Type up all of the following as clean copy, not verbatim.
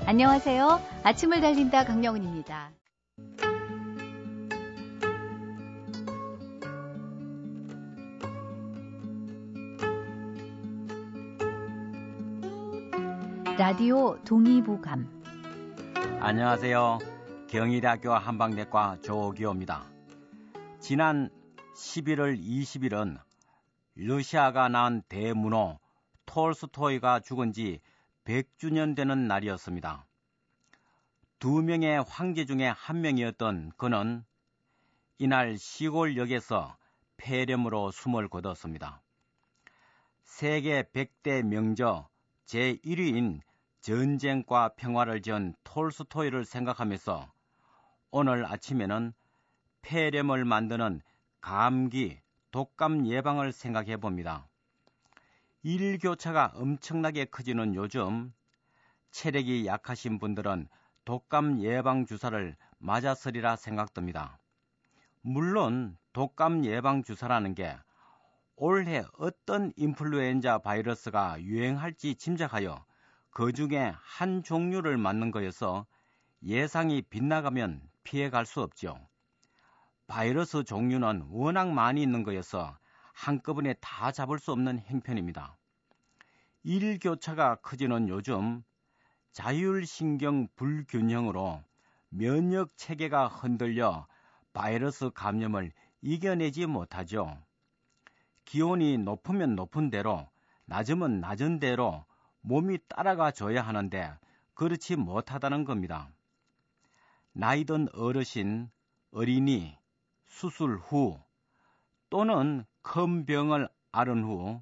안녕하세요. 아침을 달린다 강명은입니다. 라디오 동의보감. 안녕하세요. 경희대학교 한방내과 조기호입니다. 지난 11월 20일은 러시아가 낳은 대문호 톨스토이가 죽은 지 100주년 되는 날이었습니다. 두 명의 황제 중에 한 명이었던 그는 이날 시골역에서 폐렴으로 숨을 거뒀습니다. 세계 100대 명저 제1위인 전쟁과 평화를 지은 톨스토이를 생각하면서 오늘 아침에는 폐렴을 만드는 감기, 독감 예방을 생각해 봅니다. 일교차가 엄청나게 커지는 요즘 체력이 약하신 분들은 독감 예방 주사를 맞았으리라 생각됩니다. 물론 독감 예방 주사라는 게 올해 어떤 인플루엔자 바이러스가 유행할지 짐작하여 그 중에 한 종류를 맞는 거여서 예상이 빗나가면 피해갈 수 없죠. 바이러스 종류는 워낙 많이 있는 거여서 한꺼번에 다 잡을 수 없는 행편입니다. 일교차가 커지는 요즘 자율신경 불균형으로 면역 체계가 흔들려 바이러스 감염을 이겨내지 못하죠. 기온이 높으면 높은 대로, 낮으면 낮은 대로 몸이 따라가 줘야 하는데 그렇지 못하다는 겁니다. 나이든 어르신, 어린이, 수술 후 또는 큰 병을 앓은 후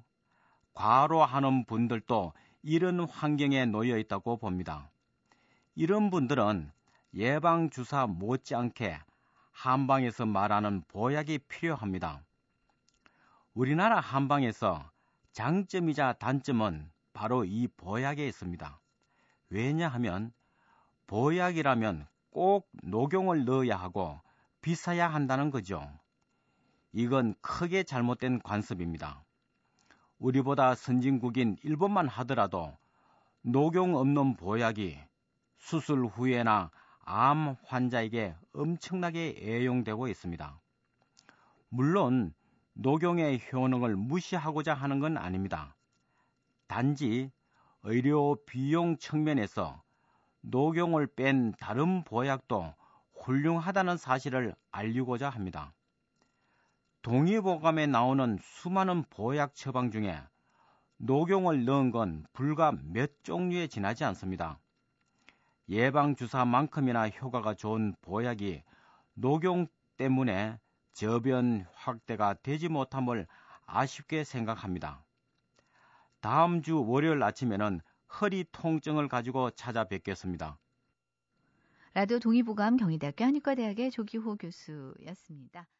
과로하는 분들도 이런 환경에 놓여 있다고 봅니다. 이런 분들은 예방주사 못지않게 한방에서 말하는 보약이 필요합니다. 우리나라 한방에서 장점이자 단점은 바로 이 보약에 있습니다. 왜냐하면 보약이라면 꼭 녹용을 넣어야 하고 비싸야 한다는 거죠. 이건 크게 잘못된 관습입니다. 우리보다 선진국인 일본만 하더라도 녹용 없는 보약이 수술 후에나 암 환자에게 엄청나게 애용되고 있습니다. 물론 녹용의 효능을 무시하고자 하는 건 아닙니다. 단지 의료 비용 측면에서 녹용을 뺀 다른 보약도 훌륭하다는 사실을 알리고자 합니다. 동의보감에 나오는 수많은 보약 처방 중에 녹용을 넣은 건 불과 몇 종류에 지나지 않습니다. 예방주사만큼이나 효과가 좋은 보약이 녹용 때문에 저변 확대가 되지 못함을 아쉽게 생각합니다. 다음 주 월요일 아침에는 허리 통증을 가지고 찾아뵙겠습니다. 라디오 동의보감 경희대학교 한의과대학의 조기호 교수였습니다.